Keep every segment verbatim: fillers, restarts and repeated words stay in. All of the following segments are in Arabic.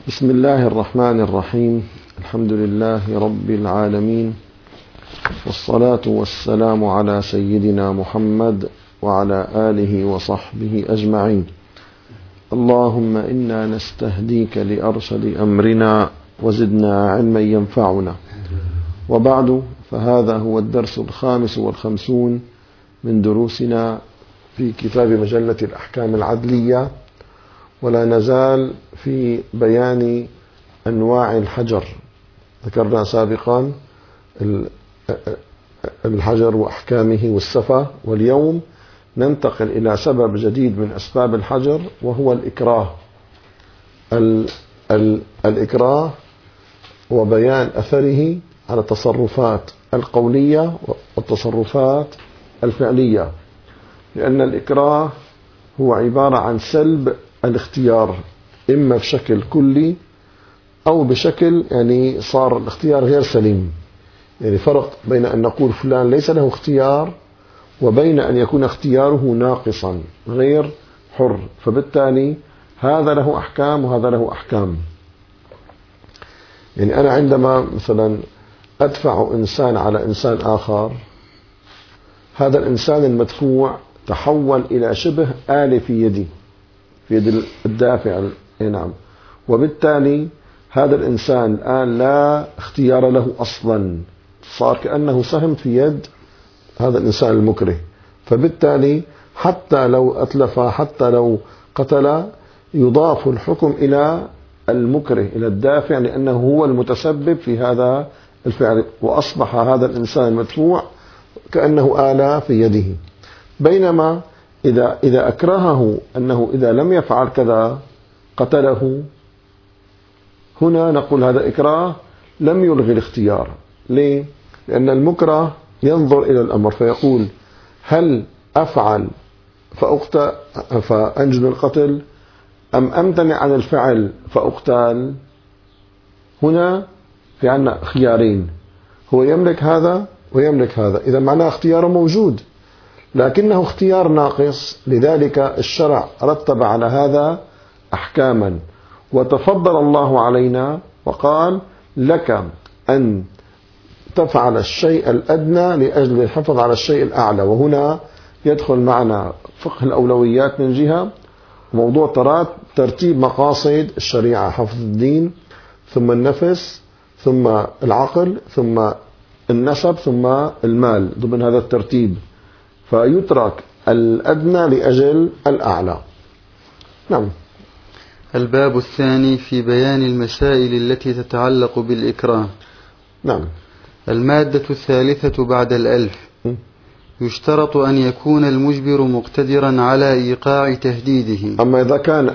بسم الله الرحمن الرحيم. الحمد لله رب العالمين، والصلاة والسلام على سيدنا محمد وعلى آله وصحبه أجمعين. اللهم إنا نستهديك لأرشد أمرنا وزدنا علما ينفعنا. وبعد، فهذا هو الدرس الخامس والخمسون من دروسنا في كتاب مجلة الأحكام العدلية، ولا نزال في بيان أنواع الحجر. ذكرنا سابقا الحجر وأحكامه والسفة، واليوم ننتقل إلى سبب جديد من أسباب الحجر، وهو الإكراه. ال ال الإكراه وبيان أثره على التصرفات القولية والتصرفات الفعلية، لأن الإكراه هو عبارة عن سلب الاختيار، إما بشكل كلي أو بشكل يعني صار الاختيار غير سليم. يعني فرق بين أن نقول فلان ليس له اختيار وبين أن يكون اختياره ناقصا غير حر، فبالتالي هذا له أحكام وهذا له أحكام. يعني أنا عندما مثلا أدفع إنسان على إنسان آخر، هذا الإنسان المدفوع تحول إلى شبه آلة في يدي، في يد الدافع. نعم. وبالتالي هذا الإنسان الآن لا اختيار له أصلا، صار كأنه سهم في يد هذا الإنسان المكره. فبالتالي حتى لو أتلف، حتى لو قتل، يضاف الحكم إلى المكره، إلى الدافع، لأنه هو المتسبب في هذا الفعل، وأصبح هذا الإنسان المدفوع كأنه آلة في يده. بينما إذا إذا أكرهه أنه إذا لم يفعل كذا قتله، هنا نقول هذا إكراه لم يلغي الاختيار. ليه؟ لأن المكره ينظر إلى الأمر فيقول: هل أفعل فأقتل فأنجز القتل، أم أمتنع عن الفعل فأقتل؟ هنا في عنا خيارين، هو يملك هذا ويملك هذا، إذا معناه اختياره موجود، لكنه اختيار ناقص. لذلك الشرع رتب على هذا أحكاما، وتفضل الله علينا وقال: لك أن تفعل الشيء الأدنى لأجل الحفظ على الشيء الأعلى. وهنا يدخل معنا فقه الأولويات من جهة، موضوع ترتيب مقاصد الشريعة: حفظ الدين، ثم النفس، ثم العقل، ثم النسب، ثم المال، ضمن هذا الترتيب، فيترك الأدنى لأجل الأعلى. نعم. الباب الثاني في بيان المسائل التي تتعلق بالإكراه. نعم. المادة الثالثة بعد الألف: يشترط أن يكون المجبر مقتدرا على إيقاع تهديده. أما إذا كان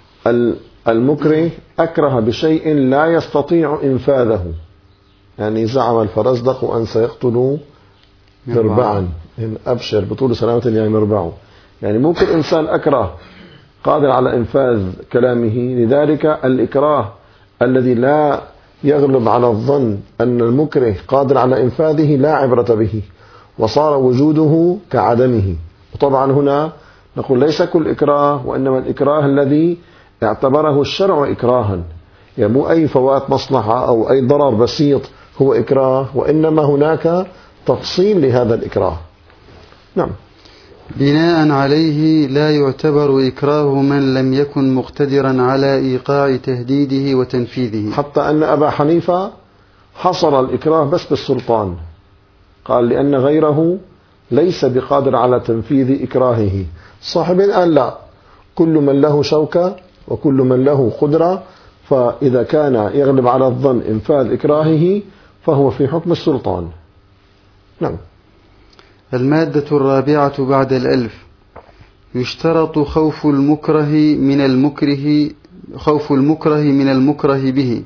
المكره أكره بشيء لا يستطيع إنفاذه، يعني زعم الفرزدق أن سيقتل مربعا، إن أبشر بطول سلامة يعني مربعه، يعني ممكن إنسان أكره قادر على إنفاذ كلامه. لذلك الإكراه الذي لا يغلب على الظن أن المكره قادر على إنفاذه لا عبرة به، وصار وجوده كعدمه. وطبعا هنا نقول ليس كل إكراه، وإنما الإكراه الذي اعتبره الشرع إكراها، يعني مو أي فوات مصلحة أو أي ضرر بسيط هو إكراه، وإنما هناك تفصيل لهذا الإكراه. نعم. بناء عليه لا يعتبر إكراه من لم يكن مقتدرا على إيقاع تهديده وتنفيذه. حتى أن أبا حنيفة حصر الإكراه بس بالسلطان، قال لأن غيره ليس بقادر على تنفيذ إكراهه. صاحبين قال لا، كل من له شوكة وكل من له قدرة، فإذا كان يغلب على الظن إنفاذ إكراهه فهو في حكم السلطان. نعم. المادة الرابعة بعد الألف: يشترط خوف المكره من المكره خوف المكره من المكره به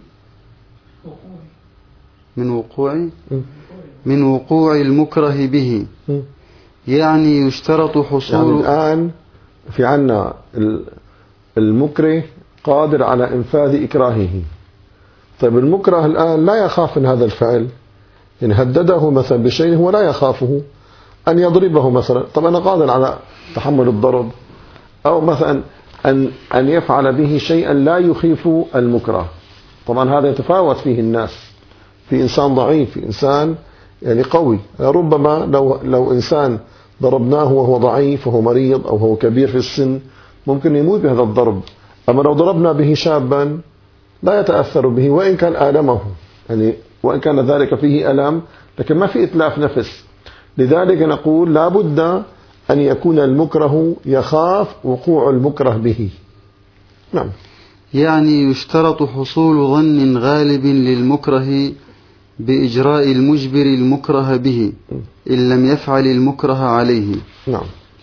من وقوع من وقوع المكره به. يعني يشترط حصول، يعني الآن في عنا المكره قادر على إنفاذ إكراهه. طيب المكره الآن لا يخاف من هذا الفعل، إن هدده مثلا بشيء هو لا يخافه، أن يضربه مثلا، طب أنا قادر على تحمل الضرب، أو مثلا أن أن يفعل به شيئا لا يخيف المكره، طبعا هذا يتفاوت فيه الناس، في إنسان ضعيف، في إنسان يعني قوي. ربما لو, لو إنسان ضربناه وهو ضعيف وهو مريض أو هو كبير في السن ممكن يموت بهذا الضرب. أما لو ضربنا به شابا لا يتأثر به وإن كان آلمه، يعني وإن كان ذلك فيه ألم لكن ما في إتلاف نفس. لذلك نقول لا بد أن يكون المكره يخاف وقوع المكره به. نعم. يعني يشترط حصول ظن غالب للمكره بإجراء المجبر المكره به إن لم يفعل المكره عليه. نعم.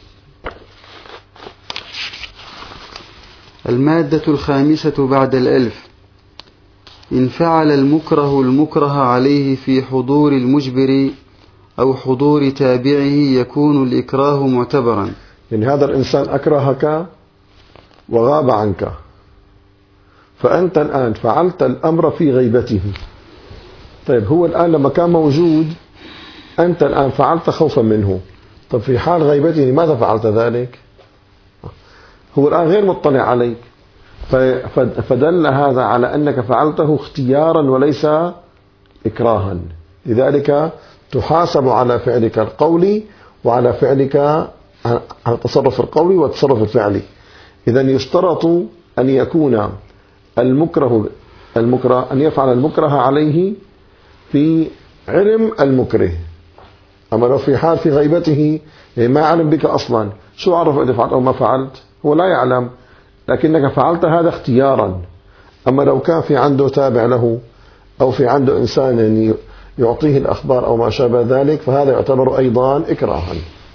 المادة الخامسة بعد الألف: إن فعل المكره المكره عليه في حضور المجبر أو حضور تابعه يكون الإكراه معتبرا. يعني هذا الإنسان أكرهك وغاب عنك، فأنت الآن فعلت الأمر في غيبته. طيب هو الآن لما كان موجود أنت الآن فعلت خوفا منه، طيب في حال غيبته لماذا فعلت ذلك؟ هو الآن غير مطلع عليك، فدل هذا على أنك فعلته اختيارا وليس إكراها. لذلك تحاسب على فعلك القولي وعلى فعلك على التصرف القولي والتصرف الفعلي. إذن يشترط أن يكون المكره المكره أن يفعل المكره عليه في علم المكره. أما لو في حال في غيبته ما علم بك أصلا، شو عرف إذا فعلت أو ما فعلت؟ هو لا يعلم، لكنك فعلت هذا اختيارا. أما لو كان في عنده تابع له أو في عنده إنسان يعني يعطيه الأخبار أو ما شابه ذلك فهذا يعتبر أيضا إكراها.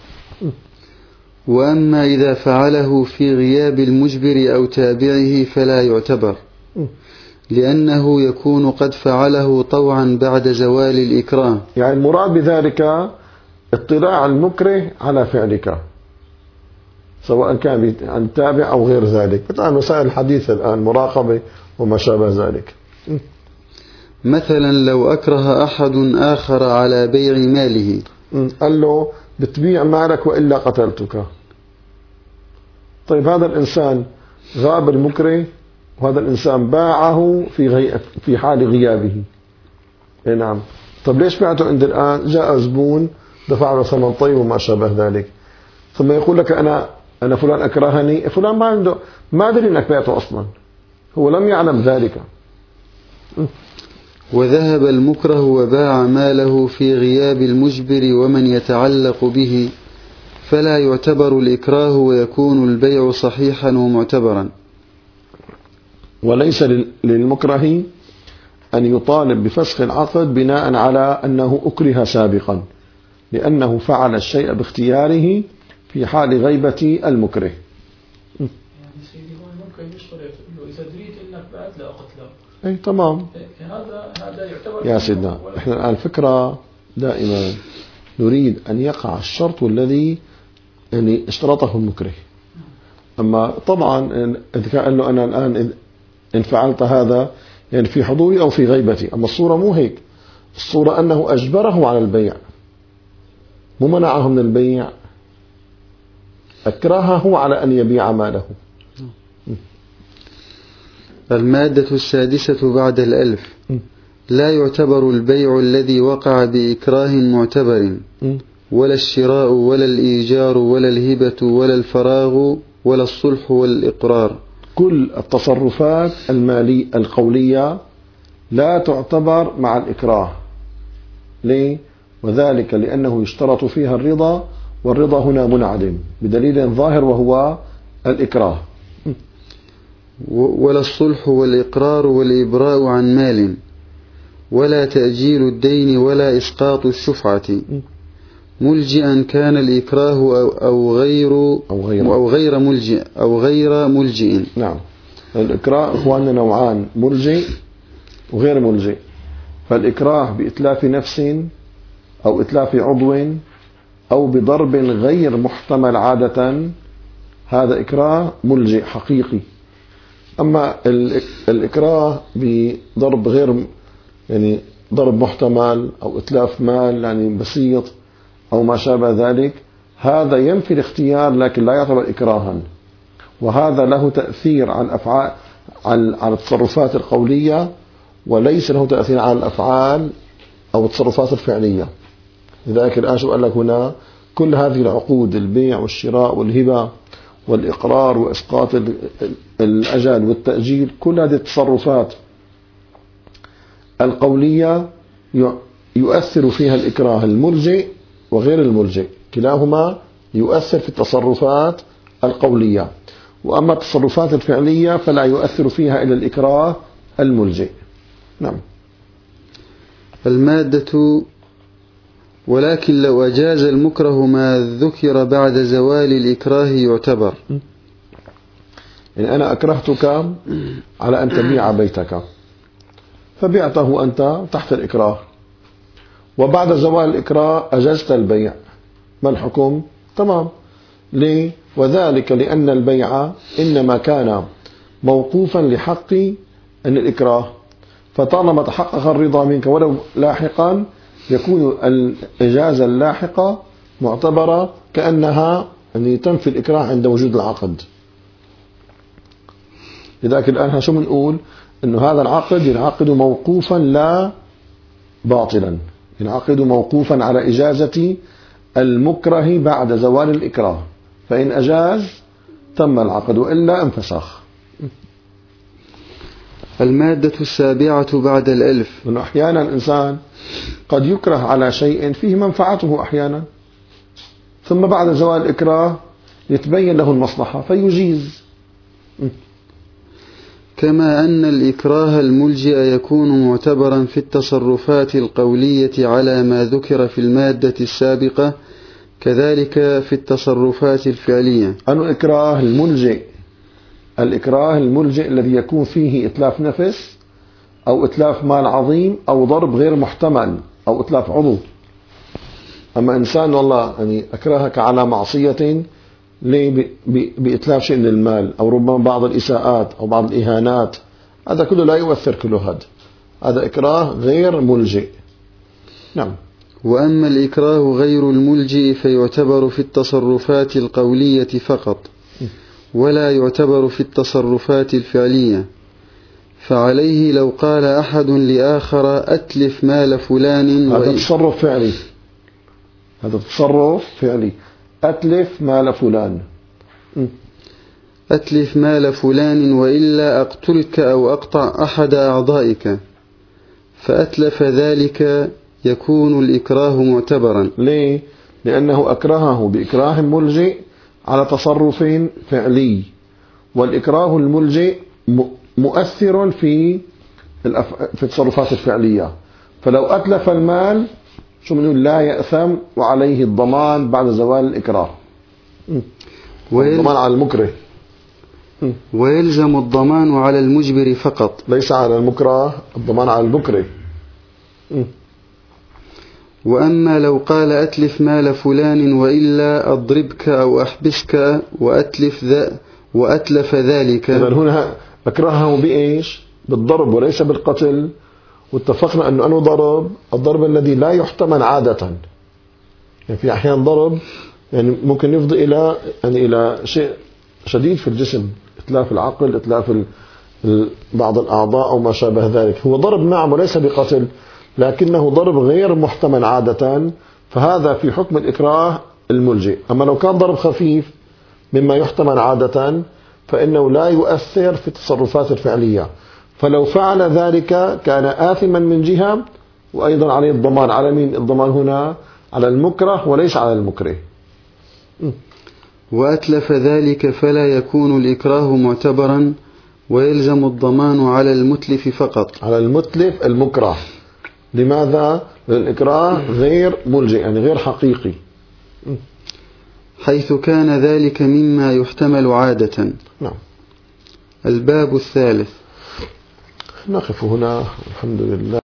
وأما إذا فعله في غياب المجبر أو تابعه فلا يعتبر، لأنه يكون قد فعله طوعا بعد زوال الإكراه. يعني المراد بذلك اطلاع المكره على فعلك سواء كان عن تابع أو غير ذلك، مثل مسائل الحديث الآن مراقبة وما شابه ذلك. مثلا لو أكره أحد آخر على بيع ماله، قال له بتبيع مالك وإلا قتلتك. طيب هذا الإنسان غاب المكره وهذا الإنسان باعه في غي... في حال غيابه. إيه نعم. طب ليش بعته عند الآن؟ جاء زبون دفع له ثمن طيب وما شابه ذلك، ثم يقول لك أنا أنا فلان أكرهني. فلان ما عنده ما أدري أنك بعته أصلا، هو لم يعلم ذلك. وذهب المكره وباع ماله في غياب المجبر ومن يتعلق به فلا يعتبر الإكراه ويكون البيع صحيحا ومعتبرا. وليس للمكره أن يطالب بفسخ العقد بناء على أنه أكره سابقا، لأنه فعل الشيء باختياره في حال غيبة المكره. يعني سيدي هو ممكن يشترط انه اذا دريت انك بعت لا اقتله. اي تمام. هذا هذا يعتبر يا سيدنا احنا الان الفكره دائما نريد ان يقع الشرط الذي يعني اشترطه المكره. اما طبعا اذا كان له انا الان ان فعلت هذا يعني في حضوري او في غيبتي، اما الصوره مو هيك. الصوره انه اجبره على البيع، مو منعه من البيع، أكرهه على أن يبيع ماله. المادة السادسة بعد الألف: لا يعتبر البيع الذي وقع بإكراه معتبر، ولا الشراء ولا الإيجار ولا الهبة ولا الفراغ ولا الصلح والإقرار. كل التصرفات المالية القولية لا تعتبر مع الإكراه. ليه؟ وذلك لأنه يشترط فيها الرضا، والرضا هنا منعدم بدليل ظاهر وهو الإكراه. ولا الصلح والإقرار والإبراء عن مال، ولا تأجيل الدين ولا إسقاط الشفعة، ملجئا كان الإكراه أو, أو غير أو غير أو غير ملجئ أو غير ملجئ. نعم. الإكراه إخواننا نوعان: ملجئ وغير ملجئ. فالإكراه بإتلاف نفس أو إتلاف عضو أو بضرب غير محتمل عادة، هذا إكراه ملجئ حقيقي. أما الإكراه بضرب غير يعني ضرب محتمل أو إتلاف مال يعني بسيط أو ما شابه ذلك، هذا ينفي الاختيار لكن لا يعتبر إكراها، وهذا له تأثير على الأفعال على التصرفات القولية وليس له تأثير على الأفعال أو التصرفات الفعلية. لذلك الآن شو قال لك هنا؟ كل هذه العقود، البيع والشراء والهبة والإقرار وإسقاط الأجل والتأجيل، كل هذه التصرفات القولية يؤثر فيها الإكراه الملجئ وغير الملجئ، كلاهما يؤثر في التصرفات القولية. وأما التصرفات الفعلية فلا يؤثر فيها إلا الإكراه الملجئ. نعم. المادة: ولكن لو أجاز المكره ما ذكر بعد زوال الإكراه يعتبر. يعني أنا أكرهتك على أن تبيع بيتك، فبعته أنت تحت الإكراه، وبعد زوال الإكراه أجزت البيع، ما الحكم؟ تمام. ليه؟ وذلك لأن البيع إنما كان موقوفا لحق أن الإكراه، فطالما تحقق الرضا منك ولو لاحقا يكون الإجازة اللاحقة معتبرة كأنها يعني تنفي الإكراه عند وجود العقد. لذلك الآن شو بنقول؟ إنه هذا العقد ينعقد موقوفا لا باطلا، ينعقد موقوفا على إجازة المكره بعد زوال الإكراه، فإن أجاز تم العقد وإلا انفسخ. المادة السابعة بعد الألف: إنه أحيانا الإنسان قد يكره على شيء فيه منفعته أحيانا، ثم بعد زوال الإكراه يتبين له المصلحة فيجيز. كما أن الإكراه الملجئ يكون معتبرا في التصرفات القولية على ما ذكر في المادة السابقة، كذلك في التصرفات الفعلية. أن الإكراه الملجئ الإكراه الملجئ الذي يكون فيه إتلاف نفس أو إتلاف مال عظيم أو ضرب غير محتمل أو إتلاف عضو. أما إنسان والله يعني أكرهك على معصية ليه بإتلاف شيء من المال أو ربما بعض الإساءات أو بعض الإهانات، هذا كله لا يؤثر كله، هذا هذا إكراه غير ملجئ. نعم. وأما الإكراه غير الملجئ فيعتبر في التصرفات القولية فقط، ولا يعتبر في التصرفات الفعلية. فعليه لو قال أحد لآخر أتلف مال فلان، هذا تصرف فعلي، هذا تصرف فعلي، أتلف مال فلان، أتلف مال فلان وإلا أقتلك أو أقطع أحد أعضائك، فأتلف ذلك يكون الإكراه معتبرا. ليه؟ لأنه أكرهه بإكراه ملجئ على تصرف فعلي، والإكراه الملجئ مؤثر في في التصرفات الفعلية. فلو أتلف المال شو بنقول؟ لا يأثم وعليه الضمان بعد زوال الإكراه. الضمان على المكره، ويلزم الضمان على المجبر فقط، ليس على المكره، الضمان على المكره. وأما لو قال أتلف مال فلان وإلا أضربك أو أحبسك وأتلف ذا وأتلف ذلك، إذن هنا أكرهه بإيش؟ بالضرب وليس بالقتل. واتفقنا أنه أنه ضرب الضرب الذي لا يحتمل عادة، يعني في أحيان ضرب يعني ممكن يفضي إلى يعني إلى شيء شديد في الجسم، إتلاف العقل، إتلاف بعض الأعضاء أو ما شابه ذلك. هو ضرب نعم وليس بقتل، لكنه ضرب غير محتمل عادة، فهذا في حكم الإكراه الملجئ. أما لو كان ضرب خفيف مما يحتمل عادة فإنه لا يؤثر في التصرفات الفعلية، فلو فعل ذلك كان آثما من جهة، وأيضا عليه الضمان. على مين الضمان هنا؟ على المكره وليس على المكره. وأتلف ذلك فلا يكون الإكراه معتبرا، ويلزم الضمان على المتلف فقط، على المتلف المكره. لماذا؟ لأن الإكراه غير ملجئ يعني غير حقيقي، حيث كان ذلك مما يحتمل عادة. نعم. الباب الثالث. نقف هنا، الحمد لله.